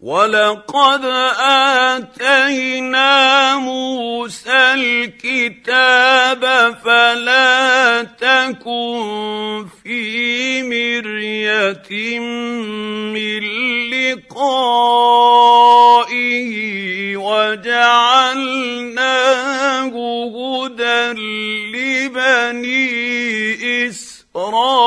وَلَقَدْ آتَيْنَا مُوسَى الْكِتَابَ فَلَا تَكُن فِي مِرْيَةٍ مِّن لِّقَائِهِ وَجَعَلْنَاهُ هُدًى لِّبَنِي إِسْرَائِيلَ.